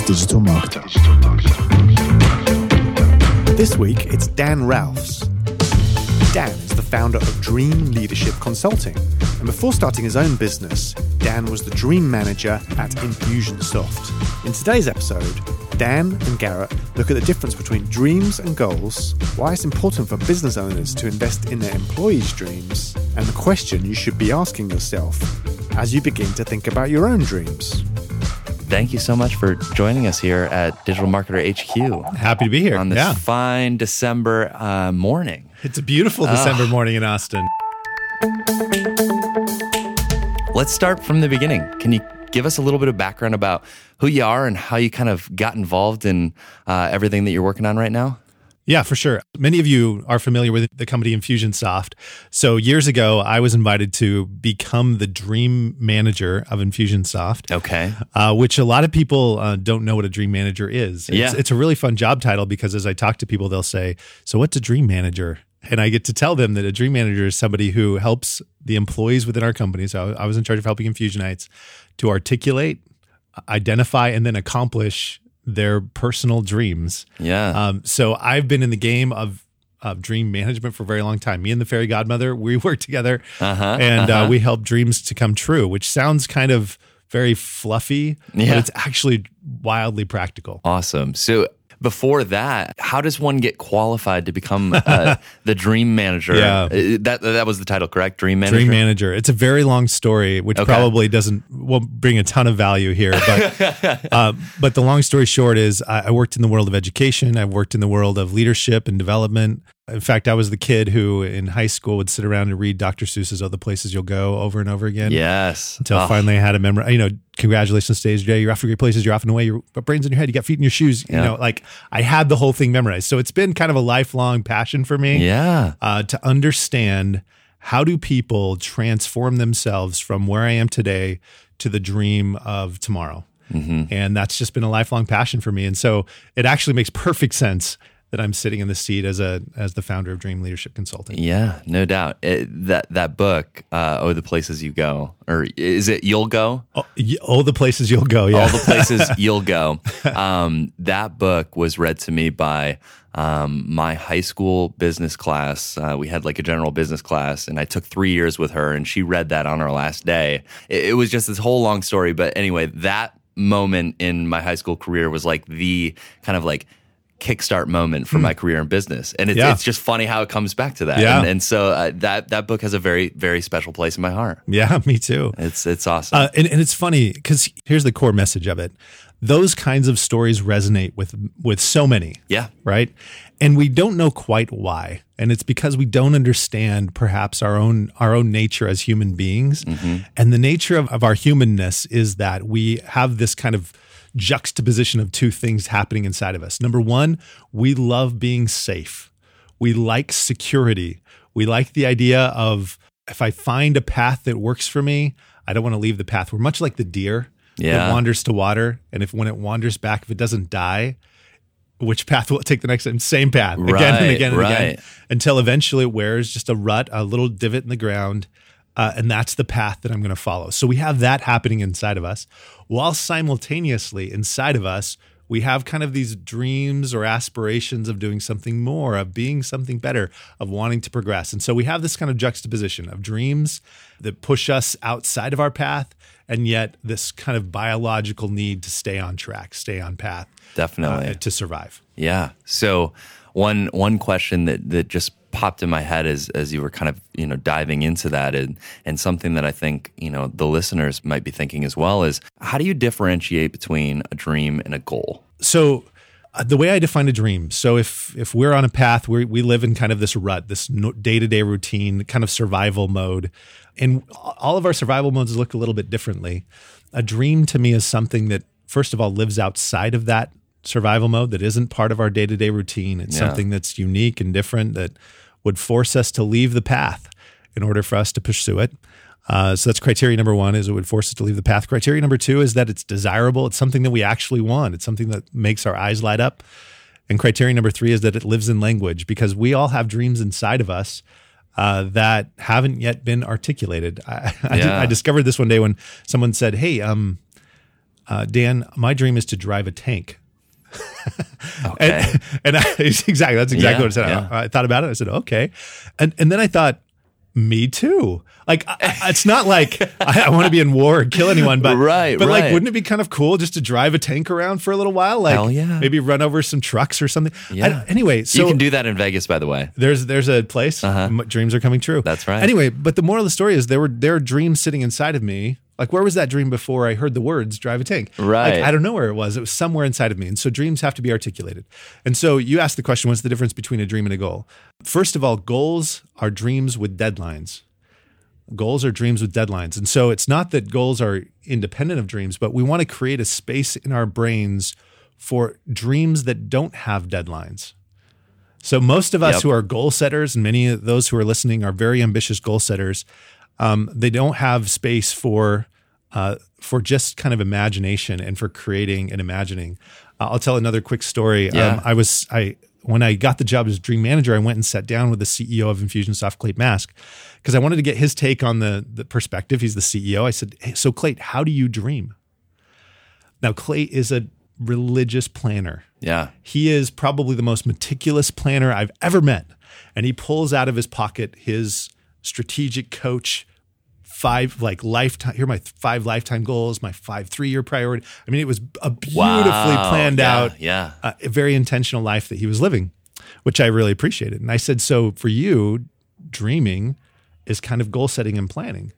digital marketer. This week, it's Dan Ralphs. Dan is the founder of Dream Leadership Consulting. And before starting his own business, Dan was the dream manager at Infusionsoft. In today's episode, Dan and Garrett look at the difference between dreams and goals, why it's important for business owners to invest in their employees' dreams, and the question you should be asking yourself as you begin to think about your own dreams. Thank you so much for joining us here at Digital Marketer HQ. Happy to be here. On this fine December morning. It's a beautiful December morning in Austin. Let's start from the beginning. Can you give us a little bit of background about who you are and how you kind of got involved in everything that you're working on right now? Yeah, for sure. Many of you are familiar with the company Infusionsoft. So years ago, I was invited to become the dream manager of Infusionsoft. Okay. Which a lot of people don't know what a dream manager is. It's a really fun job title because as I talk to people, they'll say, so what's a dream manager? And I get to tell them that a dream manager is somebody who helps the employees within our company. So I was in charge of helping Infusionites to articulate, identify, and then accomplish their personal dreams. Yeah. So I've been in the game of dream management for a very long time. Me and the fairy godmother, we work together and we help dreams to come true, which sounds kind of very fluffy, but it's actually wildly practical. Awesome. So before that, how does one get qualified to become the dream manager? Yeah. That was the title, correct? Dream manager? Dream manager. It's a very long story, which probably won't bring a ton of value here. But the long story short is I worked in the world of education. I've worked in the world of leadership and development. In fact, I was the kid who in high school would sit around and read Dr. Seuss's Other Places You'll Go over and over again. Yes. Until finally I had a memory. Congratulations, today's your day. You're off to great places. You're off and away. Your brain's in your head. You got feet in your shoes. I had the whole thing memorized. So it's been kind of a lifelong passion for me. Yeah. To understand how do people transform themselves from where I am today to the dream of tomorrow. Mm-hmm. And that's just been a lifelong passion for me. And so it actually makes perfect sense that I'm sitting in the seat as the founder of Dream Leadership Consulting. Yeah, no doubt. That book, Oh, the Places You Go, or is it You'll Go? Oh, the Places You'll Go, yeah. All the Places You'll Go. That book was read to me by my high school business class. We had like a general business class, and I took 3 years with her, and she read that on our last day. It was just this whole long story. But anyway, that moment in my high school career was like the kind of like kickstart moment for my career in business. And it's just funny how it comes back to that. Yeah. And so that book has a very, very special place in my heart. Yeah, me too. It's awesome. And it's funny because here's the core message of it. Those kinds of stories resonate with so many. Yeah. Right? And we don't know quite why. And it's because we don't understand perhaps our own nature as human beings. Mm-hmm. And the nature of our humanness is that we have this kind of juxtaposition of two things happening inside of us. Number one, we love being safe. We like security. We like the idea of if I find a path that works for me, I don't want to leave the path. We're much like the deer that wanders to water. And when it wanders back, if it doesn't die, which path will it take the next time? Same path again and again and again until eventually it wears just a rut, a little divot in the ground. And that's the path that I'm going to follow. So we have that happening inside of us, while simultaneously inside of us, we have kind of these dreams or aspirations of doing something more, of being something better, of wanting to progress. And so we have this kind of juxtaposition of dreams that push us outside of our path, and yet this kind of biological need to stay on track, stay on path. Definitely. To survive. Yeah. So one question that just popped in my head as you were kind of diving into that, and something that I think the listeners might be thinking as well is, how do you differentiate between a dream and a goal? So the way I define a dream, so if we're on a path where we live in kind of this rut, this day-to-day routine, kind of survival mode, and all of our survival modes look a little bit differently. A dream to me is something that, first of all, lives outside of that survival mode, that isn't part of our day-to-day routine. It's something that's unique and different, that would force us to leave the path in order for us to pursue it. So that's criteria number one, is it would force us to leave the path. Criteria number two is that it's desirable. It's something that we actually want. It's something that makes our eyes light up. And criteria number three is that it lives in language, because we all have dreams inside of us that haven't yet been articulated. I discovered this one day when someone said, hey, Dan, my dream is to drive a tank. Okay. That's exactly what I said. Yeah. I thought about it. I said, okay. And then I thought, me too. Like, it's not like I want to be in war or kill anyone, but Right. like, wouldn't it be kind of cool just to drive a tank around for a little while? Like, Hell yeah. maybe run over some trucks or something. Yeah. Anyway, so you can do that in Vegas, by the way. there's a place. Dreams are coming true. That's right. Anyway, but the moral of the story is there are dreams sitting inside of me. Like, where was that dream before I heard the words drive a tank? Right. Like, I don't know where it was. It was somewhere inside of me. And so dreams have to be articulated. And so you asked the question, what's the difference between a dream and a goal? First of all, goals are dreams with deadlines. Goals are dreams with deadlines. And so it's not that goals are independent of dreams, but we want to create a space in our brains for dreams that don't have deadlines. So most of us who are goal setters, and many of those who are listening are very ambitious goal setters, they don't have space for just kind of imagination and for creating and imagining. I'll tell another quick story. Yeah. When I got the job as dream manager, I went and sat down with the CEO of Infusionsoft, Clayton Mask, because I wanted to get his take on the perspective. He's the CEO. I said, hey, so Clayton, how do you dream? Now, Clay is a religious planner. Yeah. He is probably the most meticulous planner I've ever met. And he pulls out of his pocket his strategic coach, 5 lifetime. Here are my 5 lifetime goals, my 5 3-year priority. I mean, it was a beautifully planned out, a very intentional life that he was living, which I really appreciated. And I said, so for you, dreaming is kind of goal setting and planning.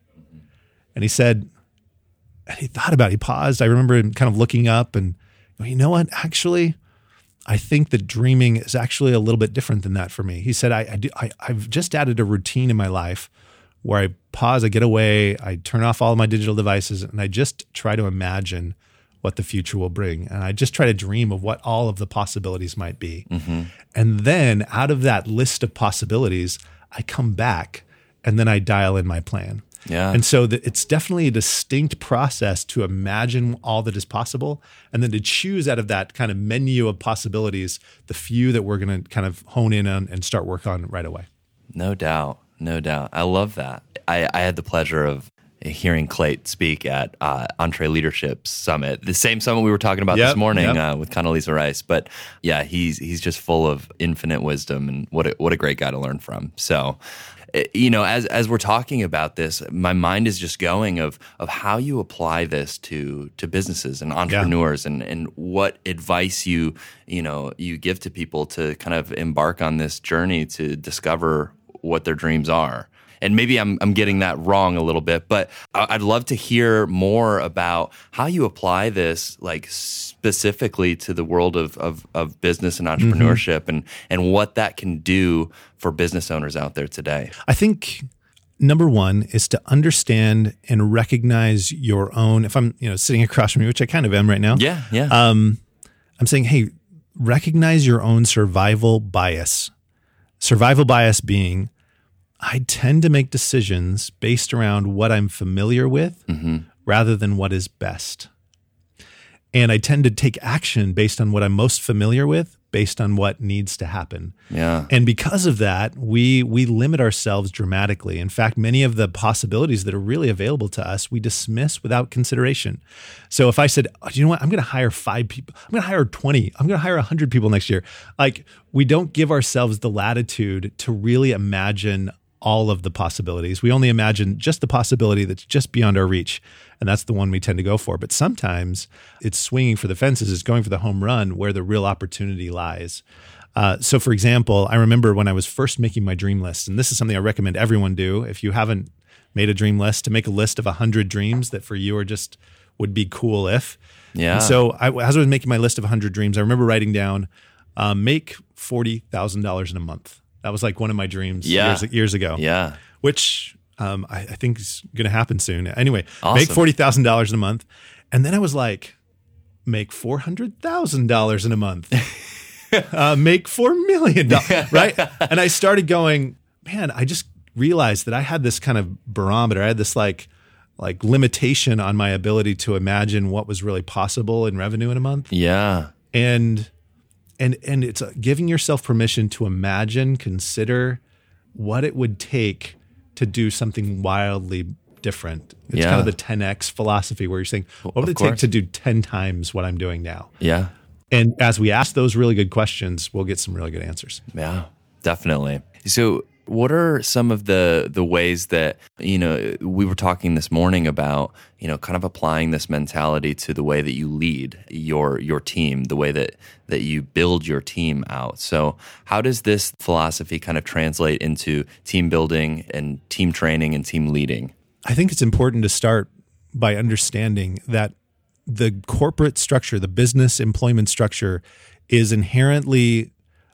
And he said, and he thought about it. He paused. I remember him kind of looking up and, you know what? Actually, I think that dreaming is actually a little bit different than that for me. He said, I've just added a routine in my life where I pause, I get away, I turn off all of my digital devices, and I just try to imagine what the future will bring. And I just try to dream of what all of the possibilities might be. Mm-hmm. And then out of that list of possibilities, I come back and then I dial in my plan. Yeah. And so it's definitely a distinct process to imagine all that is possible and then to choose out of that kind of menu of possibilities, the few that we're going to kind of hone in on and start work on right away. No doubt. No doubt. I love that. I had the pleasure of hearing Clayton speak at Entree Leadership Summit, the same summit we were talking about this morning with Condoleezza Rice. But yeah, he's just full of infinite wisdom, and what a great guy to learn from. So, you know, as we're talking about this, my mind is just going of how you apply this to businesses and entrepreneurs, and what advice you give to people to kind of embark on this journey to discover what their dreams are. And maybe I'm getting that wrong a little bit, but I'd love to hear more about how you apply this, like specifically to the world of business and entrepreneurship, and what that can do for business owners out there today. I think number one is to understand and recognize your own. If I'm sitting across from you, which I kind of am right now. Yeah. I'm saying, hey, recognize your own survival bias. Survival bias being, I tend to make decisions based around what I'm familiar with rather than what is best. And I tend to take action based on what I'm most familiar with, based on what needs to happen. Yeah. And because of that, we limit ourselves dramatically. In fact, many of the possibilities that are really available to us, we dismiss without consideration. So if I said, you know what, I'm going to hire 5 people, I'm going to hire 20, I'm going to hire 100 people next year. Like, we don't give ourselves the latitude to really imagine all of the possibilities. We only imagine just the possibility that's just beyond our reach. And that's the one we tend to go for. But sometimes it's swinging for the fences, it's going for the home run where the real opportunity lies. So for example, I remember when I was first making my dream list, and this is something I recommend everyone do. If you haven't made a dream list, to make a list of 100 dreams that for you are just would be cool if. Yeah. And so as I was making my list of 100 dreams, I remember writing down, make $40,000 in a month. That was like one of my dreams years ago. Yeah. Which I think is going to happen soon. Anyway, Awesome. Make $40,000 in a month. And then I was like, make $400,000 in a month. Make $4 million, right? And I started going, man, I just realized that I had this kind of barometer. I had this like limitation on my ability to imagine what was really possible in revenue in a month. Yeah. And it's giving yourself permission to imagine, consider what it would take to do something wildly different. It's kind of the 10X philosophy where you're saying, what would it take to do 10 times what I'm doing now? Yeah. And as we ask those really good questions, we'll get some really good answers. Yeah, definitely. So what are some of the ways that, we were talking this morning about, kind of applying this mentality to the way that you lead your team, the way that you build your team out. So how does this philosophy kind of translate into team building and team training and team leading? I think it's important to start by understanding that the corporate structure, the business employment structure, is inherently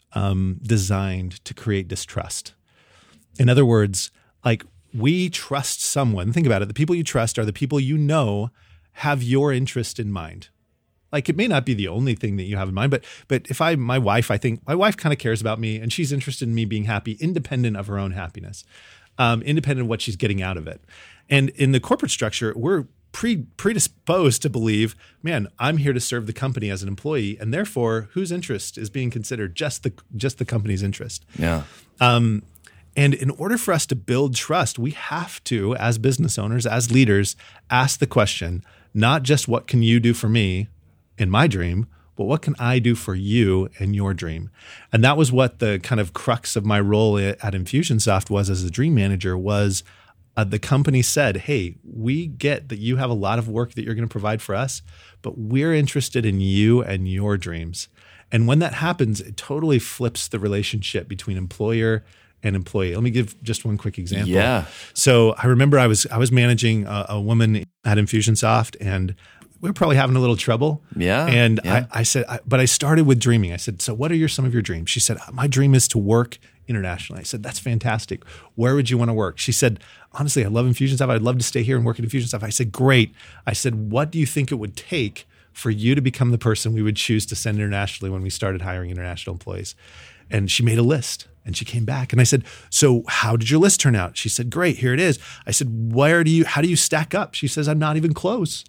designed to create distrust. In other words, like we trust someone. Think about it. The people you trust are the people you know have your interest in mind. Like it may not be the only thing that you have in mind, but if my wife kind of cares about me and she's interested in me being happy, independent of her own happiness, independent of what she's getting out of it. And in the corporate structure, we're predisposed to believe, man, I'm here to serve the company as an employee, and therefore, whose interest is being considered? Just the company's interest. Yeah. And in order for us to build trust, we have to, as business owners, as leaders, ask the question, not just what can you do for me in my dream, but what can I do for you in your dream? And that was what the kind of crux of my role at Infusionsoft was as a dream manager was. The company said, hey, we get that you have a lot of work that you're going to provide for us, but we're interested in you and your dreams. And when that happens, it totally flips the relationship between employer and employee. Let me give just one quick example. Yeah. So I remember I was managing a woman at Infusionsoft, and we were probably having a little trouble. Yeah. And I said, but I started with dreaming. I said, so what are some of your dreams? She said, my dream is to work internationally. I said, that's fantastic. Where would you want to work? She said, honestly, I love Infusionsoft. I'd love to stay here and work at Infusionsoft. I said, great. I said, what do you think it would take for you to become the person we would choose to send internationally when we started hiring international employees? And she made a list and she came back and I said, so how did your list turn out? She said, great, here it is. I said, how do you stack up? She says, I'm not even close.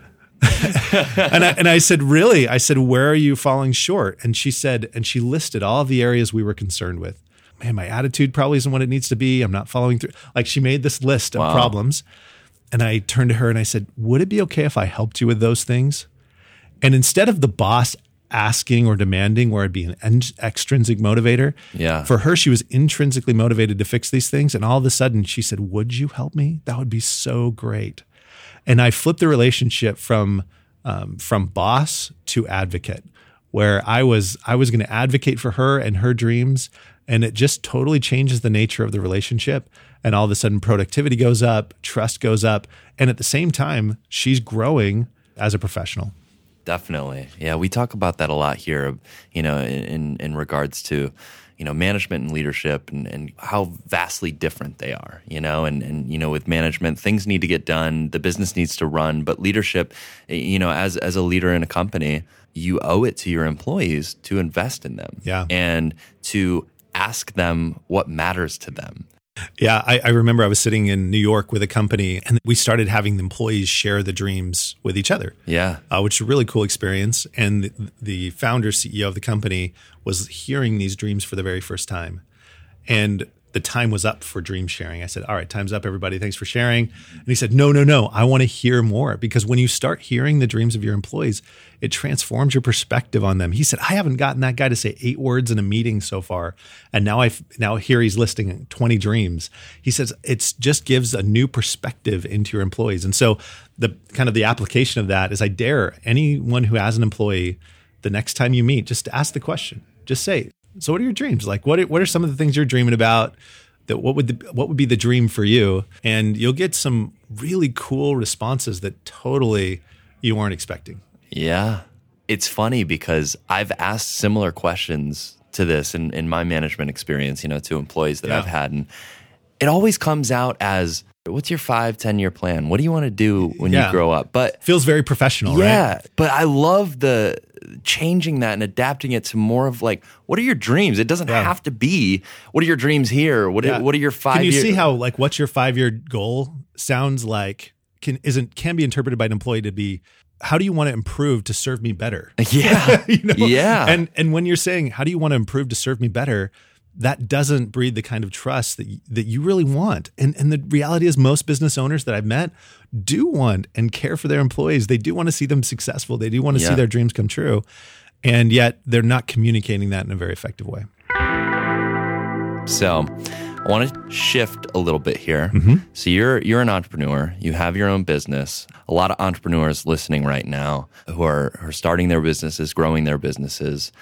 and I said, really? I said, where are you falling short? And she said, and she listed all of the areas we were concerned with. Man, my attitude probably isn't what it needs to be. I'm not following through. Like she made this list of problems. And I turned to her and I said, would it be okay if I helped you with those things? And instead of the boss asking or demanding where it'd be an extrinsic motivator, for her, she was intrinsically motivated to fix these things. And all of a sudden she said, would you help me? That would be so great. And I flipped the relationship from boss to advocate, where I was going to advocate for her and her dreams. And it just totally changes the nature of the relationship. And all of a sudden productivity goes up, trust goes up. And at the same time, she's growing as a professional. Definitely. Yeah. We talk about that a lot here, in regards to, management and leadership and how vastly different they are, and with management, things need to get done. The business needs to run, but leadership, as a leader in a company, you owe it to your employees to invest in them and to ask them what matters to them. Yeah, I remember I was sitting in New York with a company and we started having the employees share the dreams with each other. Yeah. Which is a really cool experience. And the founder, CEO of the company was hearing these dreams for the very first time. And the time was up for dream sharing. I said, all right, time's up, everybody. Thanks for sharing. And he said, no. I want to hear more, because when you start hearing the dreams of your employees, it transforms your perspective on them. He said, I haven't gotten that guy to say 8 words in a meeting so far. And now here he's listing 20 dreams. He says, it just gives a new perspective into your employees. And so the kind of the application of that is I dare anyone who has an employee, the next time you meet, just to ask the question, just say, so what are your dreams? Like, what are some of the things you're dreaming about? That what would be the dream for you? And you'll get some really cool responses that totally you weren't expecting. Yeah. It's funny because I've asked similar questions to this in my management experience, to employees that I've had. And it always comes out as, what's your 5-10-year plan? What do you want to do when you grow up? But feels very professional, right? Yeah. But I love the changing that and adapting it to more of like, what are your dreams? It doesn't have to be, what are your dreams here? What are your 5 Can you year? see how like what's your 5-year goal sounds like can be interpreted by an employee to be, how do you want to improve to serve me better? Yeah. Yeah. Yeah. And when you're saying, how do you want to improve to serve me better? that doesn't breed the kind of trust that you really want. And the reality is most business owners that I've met do want and care for their employees. They do want to see them successful. They do want to see their dreams come true. And yet they're not communicating that in a very effective way. So I want to shift a little bit here. So you're an entrepreneur. You have your own business. A lot of entrepreneurs listening right now who are starting their businesses, growing their businesses.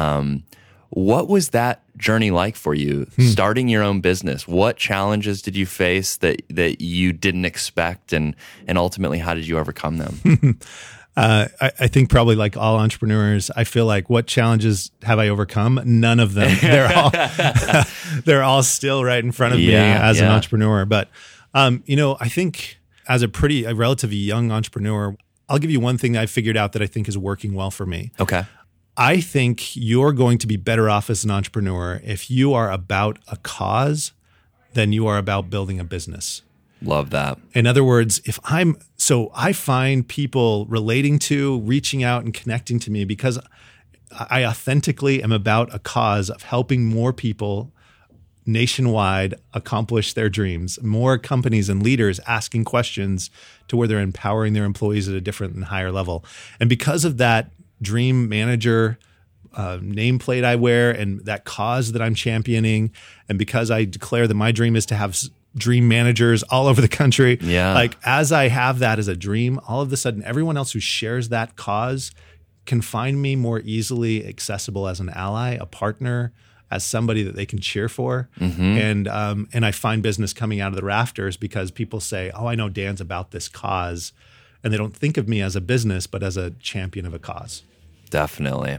What was that journey like for you, starting your own business? What challenges did you face that you didn't expect, and ultimately, how did you overcome them? I think probably like all entrepreneurs, I feel like, what challenges have I overcome? None of them. They're all still right in front of me as an entrepreneur. But, I think as a relatively young entrepreneur, I'll give you one thing that I figured out that I think is working well for me. Okay. I think you're going to be better off as an entrepreneur if you are about a cause than you are about building a business. Love that. In other words, I find people relating to, reaching out and connecting to me because I authentically am about a cause of helping more people nationwide accomplish their dreams, more companies and leaders asking questions to where they're empowering their employees at a different and higher level. And because of that dream manager nameplate I wear and that cause that I'm championing, and because I declare that my dream is to have dream managers all over the country. Yeah. Like as I have that as a dream, all of a sudden, everyone else who shares that cause can find me more easily accessible as an ally, a partner, as somebody that they can cheer for. And I find business coming out of the rafters because people say, oh, I know Dan's about this cause. And they don't think of me as a business, but as a champion of a cause. Definitely.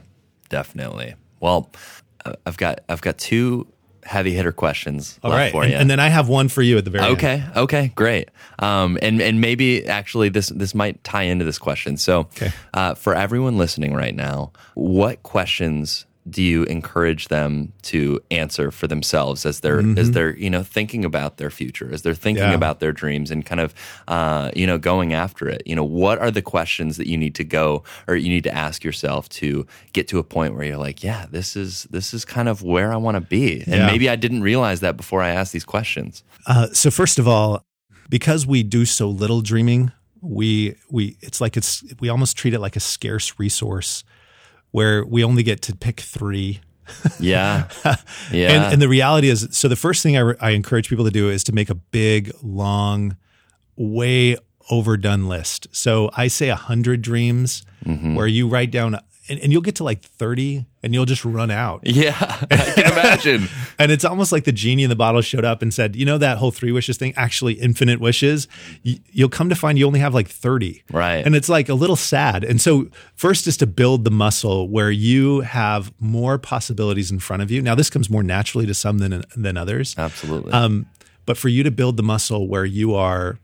Well, I've got two heavy hitter questions left for you. And then I have one for you at the very end. Okay, great. And maybe actually this might tie into this question. So for everyone listening right now, what questions do you encourage them to answer for themselves as they're thinking about their future, as they're thinking about their dreams and kind of going after it? What are the questions that you need to ask yourself to get to a point where you're like, yeah, this is kind of where I want to be, and maybe I didn't realize that before I asked these questions. So first of all, because we do so little dreaming, we almost treat it like a scarce resource, where we only get to pick 3. Yeah. And the reality is, so the first thing I encourage people to do is to make a big, long, way overdone list. So I say 100 dreams where you write down, and you'll get to like 30 and you'll just run out. Yeah, I can imagine. And it's almost like the genie in the bottle showed up and said, that whole 3 wishes thing, actually infinite wishes, you'll come to find you only have like 30. Right. And it's like a little sad. And so first is to build the muscle where you have more possibilities in front of you. Now this comes more naturally to some than others. Absolutely. But for you to build the muscle where you are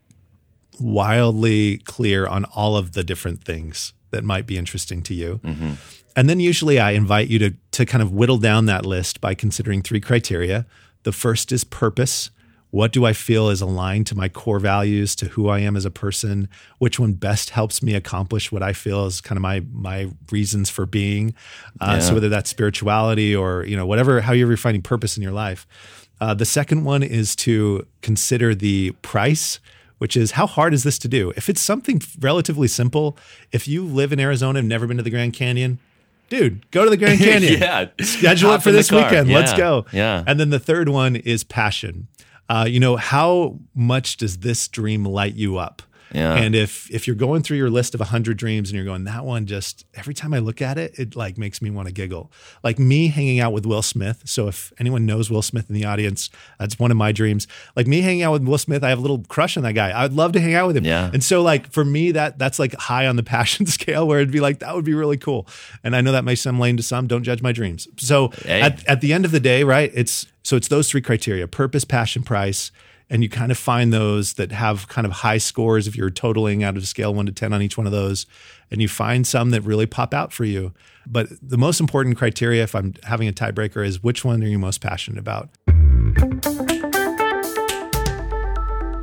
wildly clear on all of the different things that might be interesting to you. And then usually I invite you to kind of whittle down that list by considering 3 criteria. The first is purpose. What do I feel is aligned to my core values, to who I am as a person? Which one best helps me accomplish what I feel is kind of my reasons for being? So whether that's spirituality or, however you're finding purpose in your life. The second one is to consider the price, which is how hard is this to do? If it's something relatively simple, if you live in Arizona and never been to the Grand Canyon, dude, go to the Grand Canyon. Schedule it for this weekend. Let's go. Yeah. And then the third one is passion. How much does this dream light you up? Yeah. And if you're going through your list of 100 dreams and you're going, that one just, every time I look at it, it like makes me want to giggle. Like me hanging out with Will Smith. So if anyone knows Will Smith in the audience, that's one of my dreams. Like me hanging out with Will Smith, I have a little crush on that guy. I'd love to hang out with him. Yeah. And so like for me, that's like high on the passion scale where it'd be like, that would be really cool. And I know that may sound lame to some, don't judge my dreams. So at the end of the day, right, it's those 3 criteria: purpose, passion, price. And you kind of find those that have kind of high scores if you're totaling out of a scale 1 to 10 on each one of those. And you find some that really pop out for you. But the most important criteria, if I'm having a tiebreaker, is which one are you most passionate about?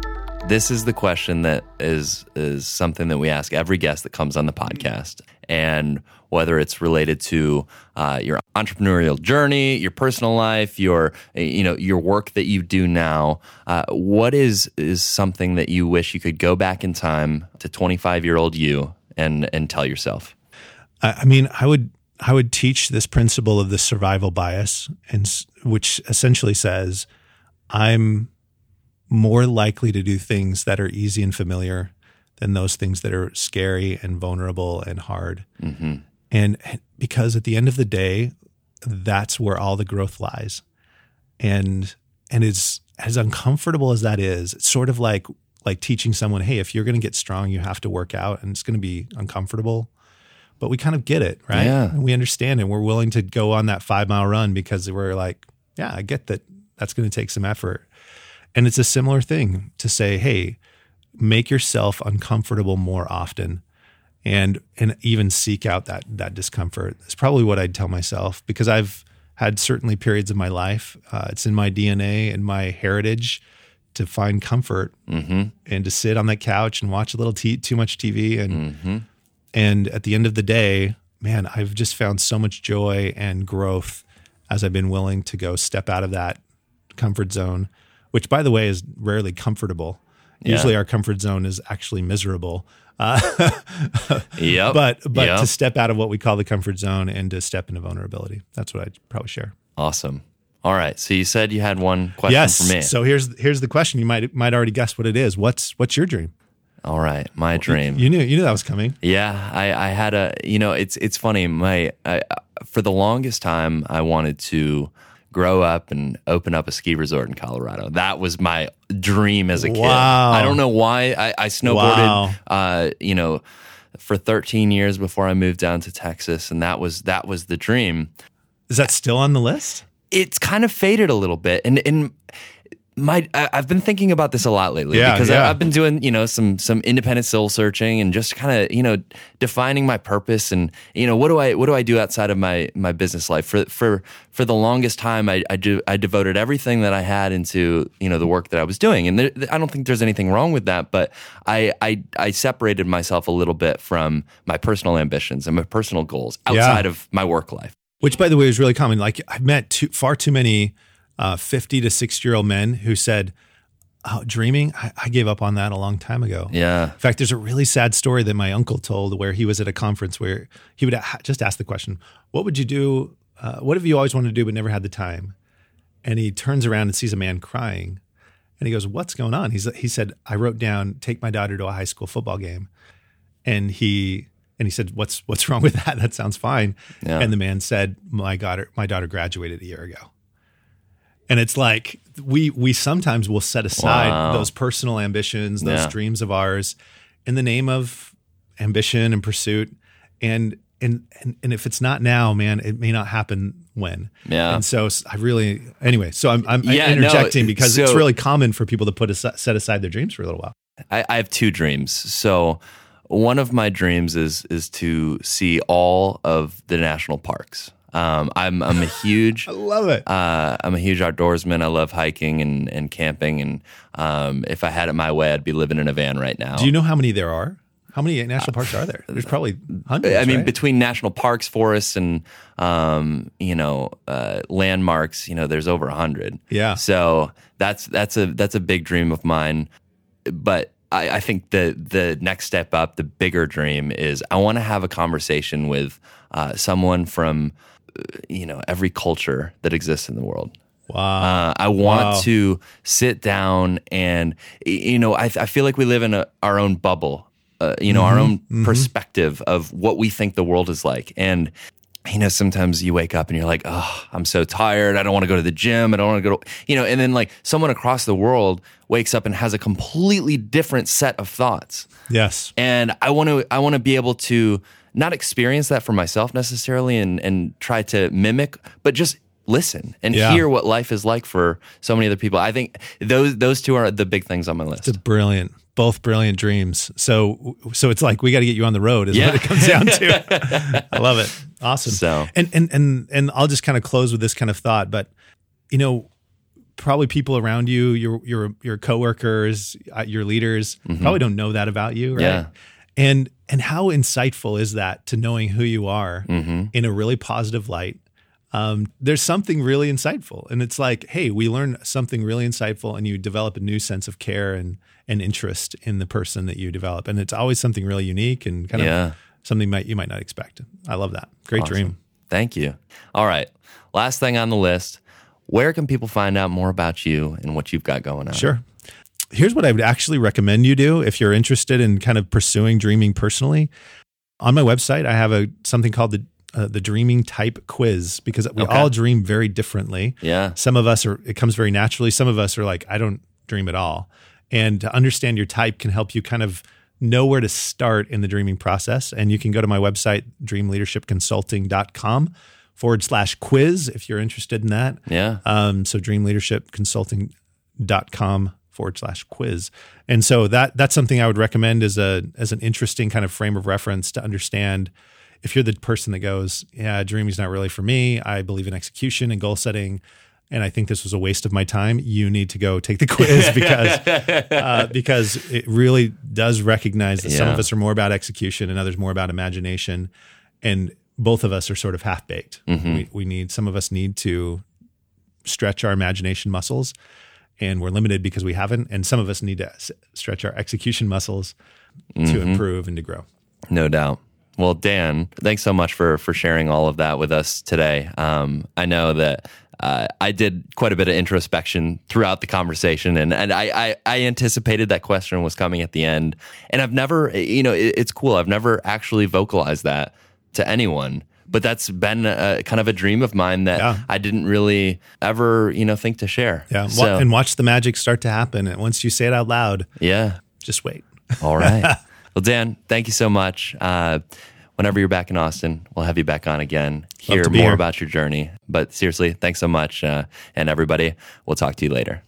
This is the question that is something that we ask every guest that comes on the podcast. And whether it's related to your entrepreneurial journey, your personal life, your work that you do now, what is something that you wish you could go back in time to 25-year-old you and tell yourself? I mean, I would teach this principle of the survival bias, and which essentially says, I'm more likely to do things that are easy and familiar than those things that are scary and vulnerable and hard. Mm-hmm. And because at the end of the day, that's where all the growth lies. And it's as uncomfortable as that is, it's sort of like teaching someone, hey, if you're going to get strong, you have to work out, and it's going to be uncomfortable. But we kind of get it, right? Yeah. And we understand, and we're willing to go on that 5-mile run because we're like, yeah, I get that that's going to take some effort. And it's a similar thing to say, hey, make yourself uncomfortable more often and even seek out that discomfort. That's probably what I'd tell myself, because I've had certainly periods of my life. It's in my DNA and my heritage to find comfort and to sit on that couch and watch a little too much TV. And at the end of the day, man, I've just found so much joy and growth as I've been willing to go step out of that comfort zone, which, by the way, is rarely comfortable. Yeah. Usually our comfort zone is actually miserable. Yep. But to step out of what we call the comfort zone and to step into vulnerability, that's what I'd probably share. Awesome. All right. So you said you had one question for me. So here's the question. You might already guess what it is. What's your dream? All right. My dream. You knew that was coming. Yeah. I had it's funny. For the longest time, I wanted to grow up and open up a ski resort in Colorado. That was my dream as a kid. Wow. I don't know why. I snowboarded, for 13 years before I moved down to Texas, and that was the dream. Is that still on the list? It's kind of faded a little bit, and I've been thinking about this a lot lately because I've been doing, some independent soul searching and just kind of, defining my purpose and, what do I do outside of my business life? For the longest time, I devoted everything that I had into, the work that I was doing. And I don't think there's anything wrong with that, but I separated myself a little bit from my personal ambitions and my personal goals outside of my work life. Which, by the way, is really common. Like, I've met far too many 50 to 60-year-old men who said, oh, dreaming, I gave up on that a long time ago. Yeah. In fact, there's a really sad story that my uncle told where he was at a conference where he would just ask the question, what would you do? What have you always wanted to do but never had the time? And he turns around and sees a man crying. And he goes, what's going on? He said, I wrote down, take my daughter to a high school football game. And he said, what's wrong with that? That sounds fine. Yeah. And the man said, my daughter graduated a year ago. And it's like we sometimes will set aside those personal ambitions, those dreams of ours, in the name of ambition and pursuit. And if it's not now, man, it may not happen when. Yeah. And so I'm interjecting because it's really common for people to set aside their dreams for a little while. I have two dreams. So one of my dreams is to see all of the national parks. I'm a huge, I love it. I'm a huge outdoorsman. I love hiking and camping. And if I had it my way, I'd be living in a van right now. Do you know how many there are? How many national parks are there? There's probably hundreds. I mean, right? Between national parks, forests, and landmarks, there's over 100. Yeah. So that's a big dream of mine. But I think the next step up, the bigger dream is I want to have a conversation with someone from every culture that exists in the world. Wow. I want to sit down and, I feel like we live in our own bubble, our own perspective of what we think the world is like. And, sometimes you wake up and you're like, oh, I'm so tired. I don't want to go to the gym. I don't want to go to, and then like someone across the world wakes up and has a completely different set of thoughts. Yes. And I want to be able to not experience that for myself necessarily and try to mimic, but just listen and hear what life is like for so many other people. I think those two are the big things on my list. It's both brilliant dreams. So it's like we got to get you on the road is what it comes down to. I love it. Awesome. So and I'll just kind of close with this kind of thought, but probably people around you, your coworkers, your leaders probably don't know that about you, right? Yeah. And how insightful is that to knowing who you are in a really positive light? There's something really insightful, and it's like, hey, we learn something really insightful, and you develop a new sense of care and interest in the person that you develop, and it's always something really unique and kind of something you might not expect. I love that. Great dream. Thank you. All right, last thing on the list. Where can people find out more about you and what you've got going on? Sure. Here's what I would actually recommend you do if you're interested in kind of pursuing dreaming personally. On my website, I have something called the Dreaming Type Quiz, because we all dream very differently. Yeah. Some of us it comes very naturally. Some of us are like, I don't dream at all. And to understand your type can help you kind of know where to start in the dreaming process. And you can go to my website, dreamleadershipconsulting.com/quiz if you're interested in that. Yeah. So dreamleadershipconsulting.com/quiz. And so that's something I would recommend as an interesting kind of frame of reference to understand if you're the person that goes, yeah, dreaming's not really for me. I believe in execution and goal setting, and I think this was a waste of my time. You need to go take the quiz because it really does recognize that some of us are more about execution and others more about imagination, and both of us are sort of half-baked. Some of us need to stretch our imagination muscles, and we're limited because we haven't, and some of us need to stretch our execution muscles to improve and to grow. No doubt. Well, Dan, thanks so much for sharing all of that with us today. I know that I did quite a bit of introspection throughout the conversation, and I anticipated that question was coming at the end. And I've never, it's cool. I've never actually vocalized that to anyone, but that's been kind of a dream of mine that I didn't really ever, think to share. Yeah, and watch the magic start to happen. And once you say it out loud, just wait. All right. Well, Dan, thank you so much. Whenever you're back in Austin, we'll have you back on again, hear more about your journey. But seriously, thanks so much. And everybody, we'll talk to you later.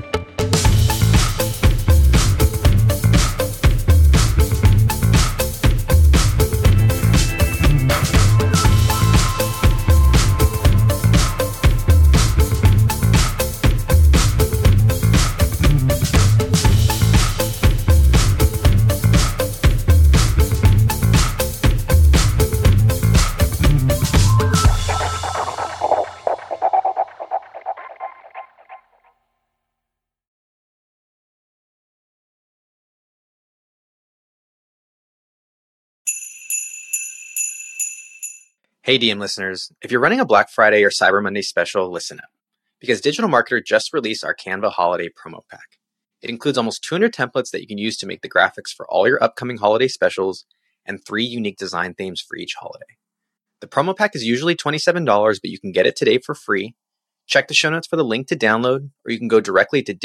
Hey DM listeners, if you're running a Black Friday or Cyber Monday special, listen up. Because Digital Marketer just released our Canva Holiday Promo Pack. It includes almost 200 templates that you can use to make the graphics for all your upcoming holiday specials and 3 unique design themes for each holiday. The promo pack is usually $27, but you can get it today for free. Check the show notes for the link to download, or you can go directly to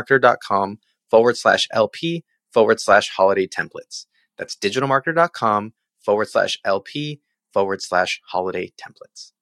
digitalmarketer.com/LP/holiday templates. That's digitalmarketer.com/LP/holiday templates.